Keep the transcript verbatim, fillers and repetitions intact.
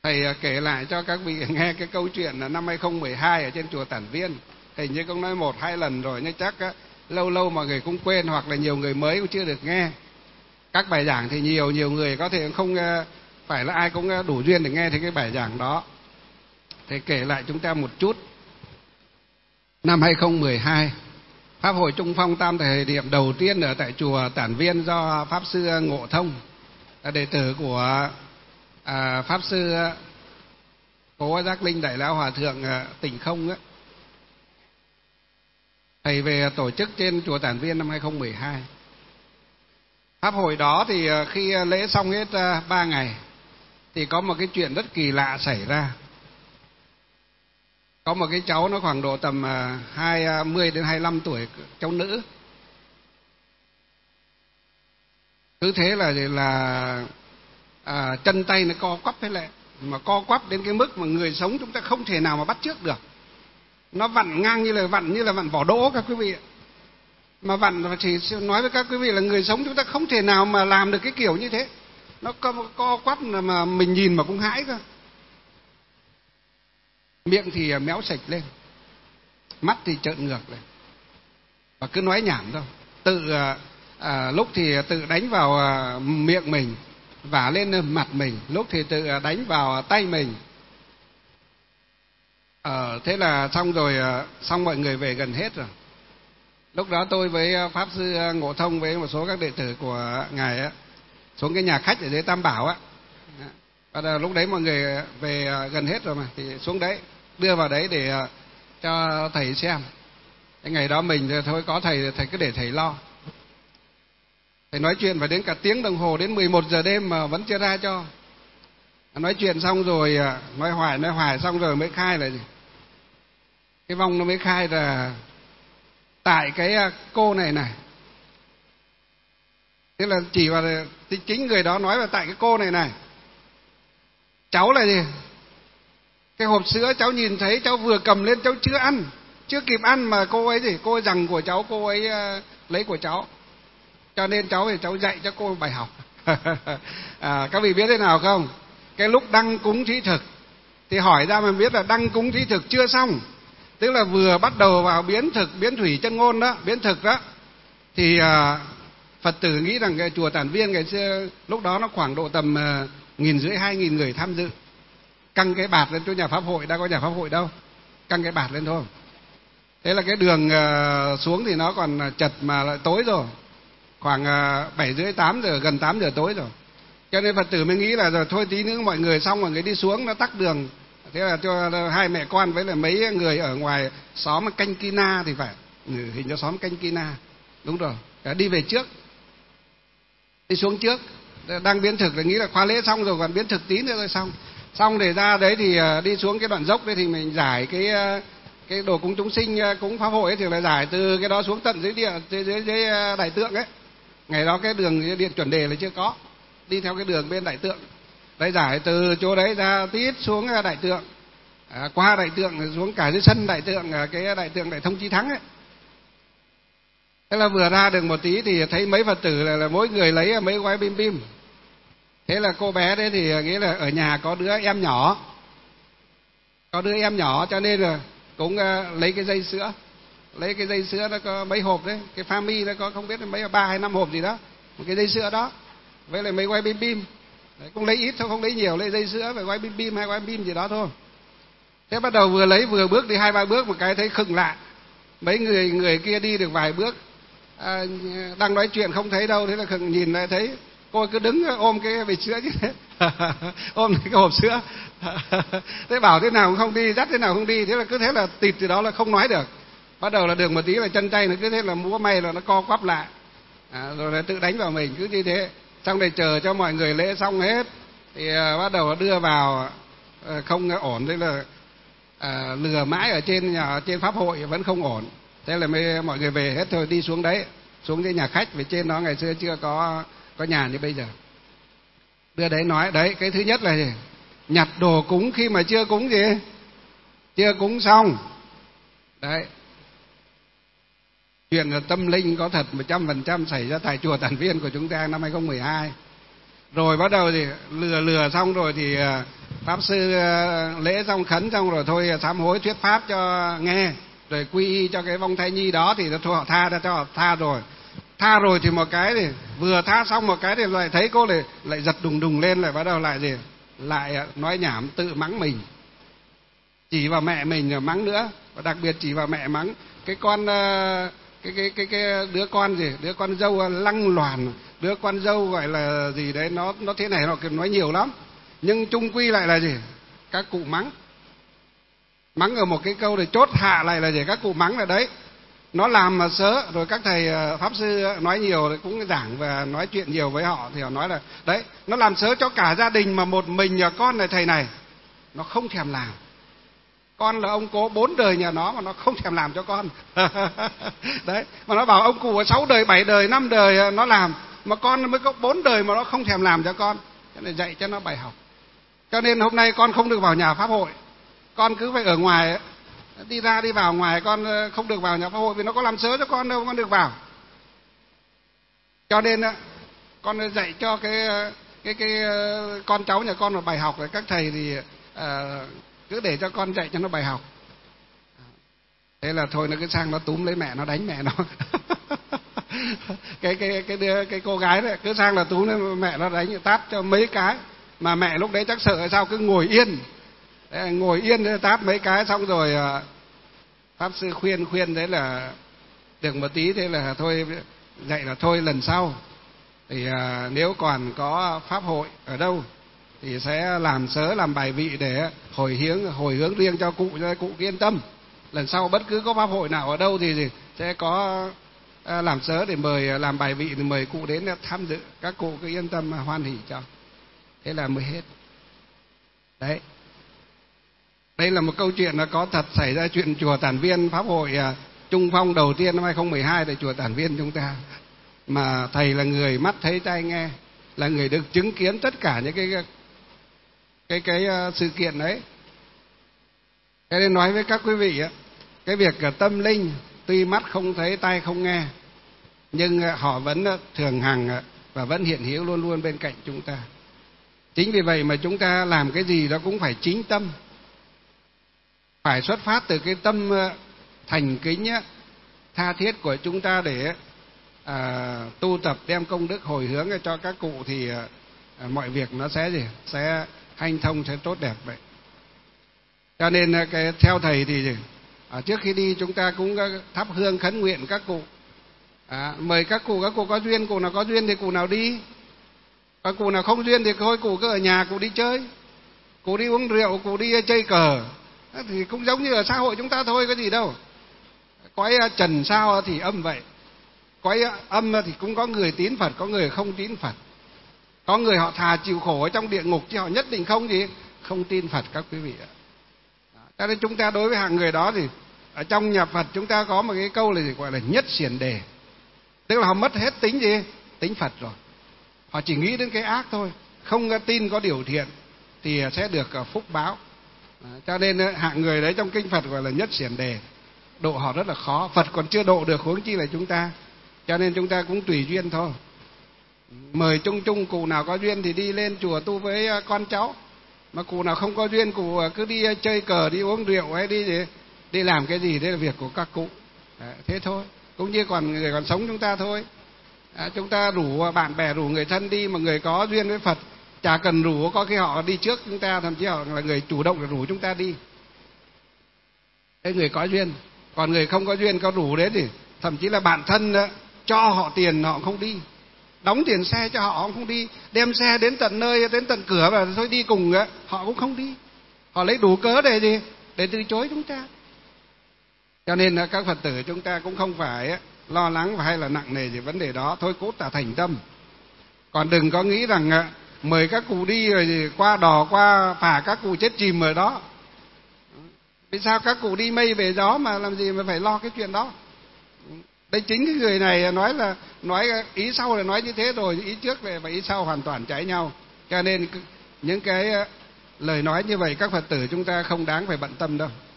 Thầy kể lại cho các vị nghe cái câu chuyện là năm hai không một hai ở trên chùa Tản Viên. Hình như cũng nói một hai lần rồi, nhưng chắc á, lâu lâu mọi người cũng quên, hoặc là nhiều người mới cũng chưa được nghe. Các bài giảng thì nhiều, nhiều người có thể không phải là ai cũng đủ duyên để nghe thấy cái bài giảng đó. Thầy kể lại chúng ta một chút. Năm hai không một hai, Pháp hội Trung Phong tam thời điểm đầu tiên ở tại chùa Tản Viên do Pháp Sư Ngộ Thông, là đệ tử của à, Pháp Sư Cố Giác Linh Đại Lão Hòa Thượng Tỉnh Không ấy. Thầy về tổ chức trên chùa Tản Viên năm hai không một hai. Pháp hội đó thì khi lễ xong hết ba ngày thì có một cái chuyện rất kỳ lạ xảy ra. Có một cái cháu nó khoảng độ tầm hai mươi đến hai mươi lăm tuổi, cháu nữ. Cứ thế là là à, chân tay nó co quắp thế lại, mà co quắp đến cái mức mà người sống chúng ta không thể nào mà bắt chước được. Nó vặn ngang như là vặn như là vặn vỏ đỗ các quý vị. Mà vặn thì nói với các quý vị là người sống chúng ta không thể nào mà làm được cái kiểu như thế. Nó co, co quắp mà mình nhìn mà cũng hãi cơ. Miệng thì méo sạch lên, mắt thì trợn ngược lên, và cứ nói nhảm thôi. Tự à, lúc thì tự đánh vào à, miệng mình, vả lên mặt mình, lúc thì tự đánh vào tay mình. Ờ, thế là xong rồi, xong mọi người về gần hết rồi. Lúc đó tôi với Pháp Sư Ngộ Thông với một số các đệ tử của ngài á, xuống cái nhà khách ở dưới Tam Bảo á. Và lúc đấy mọi người về gần hết rồi mà, thì xuống đấy đưa vào đấy để cho thầy xem. Cái ngày đó mình thì thôi có thầy thầy cứ để thầy lo. Thầy nói chuyện phải đến cả tiếng đồng hồ, đến mười một giờ đêm mà vẫn chưa ra cho. Nói chuyện xong rồi, nói hoài nói hoài xong rồi mới khai là gì? Cái vong nó mới khai là tại cái cô này này. Thế là chỉ vào chính người đó nói là tại cái cô này này. Cháu là gì? Cái hộp sữa cháu nhìn thấy, cháu vừa cầm lên cháu chưa ăn, chưa kịp ăn mà cô ấy gì? Cô ấy rằng của cháu, cô ấy lấy của cháu. Cho nên cháu thì cháu dạy cho cô bài học. À, các vị biết thế nào không? Cái lúc đăng cúng thí thực thì hỏi ra mà biết là đăng cúng thí thực chưa xong. Tức là vừa bắt đầu vào biến thực, biến thủy chân ngôn đó, biến thực đó. Thì à, Phật tử nghĩ rằng cái chùa Tản Viên ngày xưa lúc đó nó khoảng độ tầm à, nghìn rưỡi hai nghìn người tham dự. Căng cái bạt lên chỗ nhà Pháp hội, đã có nhà Pháp hội đâu, căng cái bạt lên thôi. Thế là cái đường uh, xuống thì nó còn chật mà lại tối rồi, khoảng uh, bảy rưỡi tám giờ, gần tám giờ tối rồi. Cho nên Phật tử mới nghĩ là rồi thôi tí nữa mọi người xong mọi người đi xuống nó tắc đường. Thế là cho hai mẹ con với là mấy người ở ngoài xóm Canh Kina thì phải, hình như xóm Canh Kina, đúng rồi, đi về trước, đi xuống trước. Đang biến thực là nghĩ là khóa lễ xong rồi, còn biến thực tí nữa rồi xong. Xong để ra đấy thì đi xuống cái đoạn dốc đấy thì mình giải cái cái đồ cúng chúng sinh, cúng Pháp hội ấy, thì là giải từ cái đó xuống tận dưới địa dưới dưới, dưới đại tượng ấy. Ngày đó cái đường điện chuẩn đề là chưa có, đi theo cái đường bên đại tượng. Đấy, giải từ chỗ đấy ra tít xuống đại tượng, à, qua đại tượng xuống cả dưới sân đại tượng, cái đại tượng Đại Thông Chí Thắng ấy. Thế là vừa ra được một tí thì thấy mấy Phật tử là, là mỗi người lấy mấy gói bim bim. Thế là cô bé đấy thì nghĩa là ở nhà có đứa em nhỏ, có đứa em nhỏ cho nên là cũng uh, lấy cái dây sữa, lấy cái dây sữa nó có mấy hộp đấy, cái pha mi nó có không biết mấy ba hay năm hộp gì đó, một cái dây sữa đó, với lại mấy gói bim bim. Đấy, cũng lấy ít thôi, không lấy nhiều, lấy dây sữa và gói bim bim hay gói bim gì đó thôi. Thế bắt đầu vừa lấy vừa bước đi hai ba bước một cái thấy khựng lại. Mấy người người kia đi được vài bước, à, đang nói chuyện không thấy đâu, thế là khựng nhìn lại thấy cô cứ đứng ôm cái bịch sữa như thế, ôm cái hộp sữa. Thế bảo thế nào cũng không đi, dắt thế nào không đi, thế là cứ thế là tịt từ đó là không nói được. Bắt đầu là được một tí là chân tay nó cứ thế là múa may là nó co quắp lại, à, rồi là tự đánh vào mình, cứ như thế. Xong rồi chờ cho mọi người lễ xong hết thì à, bắt đầu đưa vào, à, không ổn, thế là à, lừa mãi ở trên nhà, trên Pháp hội vẫn không ổn. Thế là mới mọi người về hết thôi, đi xuống đấy, xuống cái nhà khách về trên đó, ngày xưa chưa có có nhà như bây giờ. Đưa đấy nói đấy, cái thứ nhất là gì? Nhặt đồ cúng khi mà chưa cúng gì, chưa cúng xong. Đấy, chuyện là tâm linh có thật một trăm phần trăm xảy ra tại chùa Tản Viên của chúng ta năm hai không một hai. Rồi bắt đầu thì lừa lừa xong rồi thì pháp sư lễ xong khấn xong rồi thôi sám hối thuyết pháp cho nghe, rồi quy y cho cái vong thai nhi đó thì thôi họ tha ra cho họ tha rồi. Tha rồi thì một cái thì vừa tha xong một cái thì lại thấy cô lại lại giật đùng đùng lên, lại bắt đầu lại gì lại nói nhảm tự mắng mình, chỉ vào mẹ mình rồi mắng nữa, và đặc biệt chỉ vào mẹ mắng cái con cái cái cái cái đứa con gì đứa con dâu lăng loàn, đứa con dâu gọi là gì đấy, nó nó thế này nó nói nhiều lắm, nhưng chung quy lại là gì các cụ mắng mắng ở một cái câu để chốt hạ lại là gì các cụ mắng là đấy nó làm mà sớ. Rồi các thầy pháp sư nói nhiều thì cũng giảng và nói chuyện nhiều với họ thì họ nói là đấy nó làm sớ cho cả gia đình, mà một mình nhà con này thầy này nó không thèm làm. Con là ông cố bốn đời nhà nó mà nó không thèm làm cho con. Đấy, mà nó bảo ông cụ ở sáu đời, bảy đời, năm đời nó làm, mà con mới có bốn đời mà nó không thèm làm cho con. Cho nên dạy cho nó bài học. Cho nên hôm nay con không được vào nhà pháp hội, con cứ phải ở ngoài, đi ra đi vào ngoài, con không được vào nhà pháp hội vì nó có làm sớ cho con đâu, con được vào. Cho nên con dạy cho cái cái cái con cháu nhà con một bài học, rồi các thầy thì à, cứ để cho con dạy cho nó bài học. Thế là thôi nó cứ sang nó túm lấy mẹ nó đánh mẹ nó. cái cái cái đứa, cái cô gái đấy cứ sang là túm lấy mẹ nó đánh, tát cho mấy cái, mà mẹ lúc đấy chắc sợ sao cứ ngồi yên. Đấy, ngồi yên tát mấy cái xong rồi pháp sư khuyên khuyên đấy là được một tí, thế là thôi dạy là thôi lần sau thì à, nếu còn có pháp hội ở đâu thì sẽ làm sớ làm bài vị để hồi hướng hồi hướng riêng cho cụ, cho cụ yên tâm. Lần sau bất cứ có pháp hội nào ở đâu thì sẽ có à, làm sớ để mời làm bài vị, thì mời cụ đến tham dự, các cụ cứ yên tâm mà hoan hỉ cho. Thế là mới hết. Đấy, đây là một câu chuyện nó có thật, xảy ra chuyện chùa Tản Viên, pháp hội à, Trung Phong đầu tiên năm hai không một hai tại chùa Tản Viên chúng ta, mà thầy là người mắt thấy tai nghe, là người được chứng kiến tất cả những cái cái cái, cái sự kiện đấy. Thế nên nói với các quý vị á, cái việc tâm linh tuy mắt không thấy tai không nghe, nhưng họ vẫn thường hằng và vẫn hiện hữu luôn luôn bên cạnh chúng ta. Chính vì vậy mà chúng ta làm cái gì đó cũng phải chính tâm, phải xuất phát từ cái tâm thành kính tha thiết của chúng ta để à, tu tập đem công đức hồi hướng cho các cụ, thì à, mọi việc nó sẽ gì sẽ hanh thông, sẽ tốt đẹp vậy. Cho nên cái theo thầy thì gì? À, trước khi đi chúng ta cũng thắp hương khấn nguyện các cụ, à, mời các cụ, các cụ có duyên, cụ nào có duyên thì cụ nào đi, các cụ nào không duyên thì thôi cụ cứ ở nhà cụ đi chơi, cụ đi uống rượu, cụ đi chơi cờ, thì cũng giống như ở xã hội chúng ta thôi, có gì đâu. Cõi trần sao thì âm vậy, cõi âm thì cũng có người tín Phật, có người không tín Phật, có người họ thà chịu khổ ở trong địa ngục chứ họ nhất định không gì không tin Phật các quý vị ạ. Cho nên chúng ta đối với hàng người đó thì ở trong nhà Phật chúng ta có một cái câu là gì, gọi là nhất xiển đề, tức là họ mất hết tính gì tính Phật rồi, họ chỉ nghĩ đến cái ác thôi, không tin có điều thiện thì sẽ được phúc báo. Cho nên hạng người đấy trong kinh Phật gọi là nhất xiển đề, độ họ rất là khó, Phật còn chưa độ được huống chi là chúng ta. Cho nên chúng ta cũng tùy duyên thôi, mời chung chung cụ nào có duyên thì đi lên chùa tu với con cháu, mà cụ nào không có duyên cụ cứ đi chơi cờ, đi uống rượu hay đi gì, đi làm cái gì đấy là việc của các cụ. Đấy, thế thôi, cũng như còn người còn sống chúng ta thôi. À, chúng ta rủ bạn bè, rủ người thân đi, mà người có duyên với Phật chả cần rủ, có khi họ đi trước chúng ta, thậm chí họ là người chủ động để rủ chúng ta đi. Cái người có duyên, còn người không có duyên có rủ đấy thì thậm chí là bạn thân cho họ tiền họ không đi, đóng tiền xe cho họ không đi, đem xe đến tận nơi, đến tận cửa và thôi đi cùng họ cũng không đi, họ lấy đủ cớ để gì để từ chối chúng ta. Cho nên các Phật tử chúng ta cũng không phải lo lắng hay là nặng nề gì vấn đề đó, thôi cốt là thành tâm. Còn đừng có nghĩ rằng mời các cụ đi rồi qua đò qua phà các cụ chết chìm ở đó. Vì sao các cụ đi mây về gió mà làm gì mà phải lo cái chuyện đó. Đây chính cái người này nói là nói ý sau là nói như thế rồi, ý trước và ý sau hoàn toàn trái nhau. Cho nên những cái lời nói như vậy các Phật tử chúng ta không đáng phải bận tâm đâu.